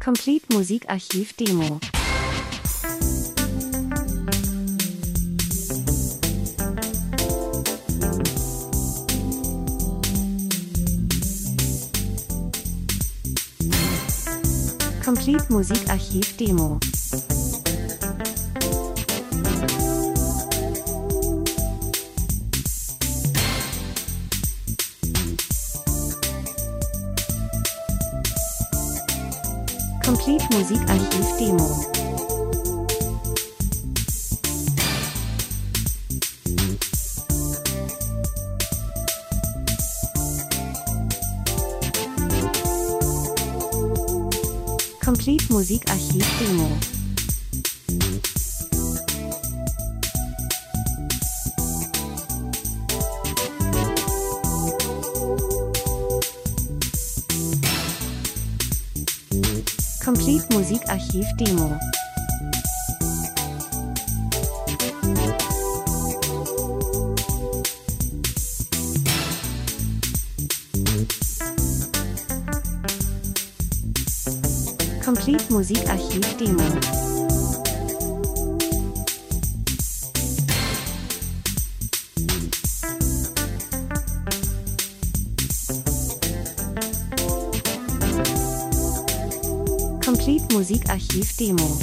Complete Musikarchiv Demo. Complete Musikarchiv Demo. Complete Musikarchiv Demo. Complete Musikarchiv Demo. Complete Musikarchiv Demo. Complete Musikarchiv Demo. Complete Musikarchiv Demo.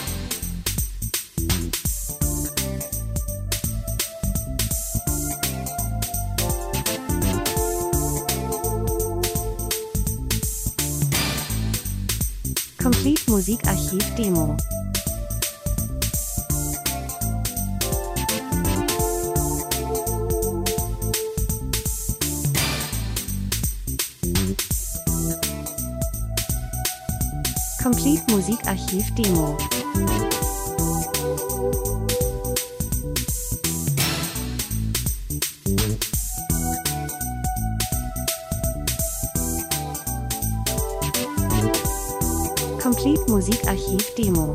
Complete Musikarchiv Demo. Complete Musikarchiv Demo. Complete Musikarchiv Demo.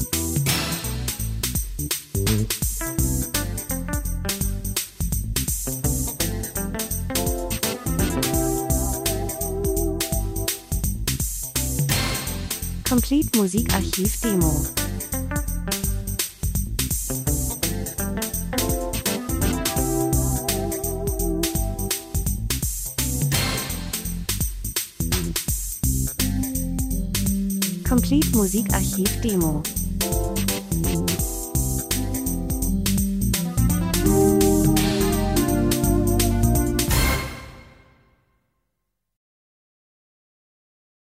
Complete Musikarchiv Demo. Complete Musikarchiv Demo.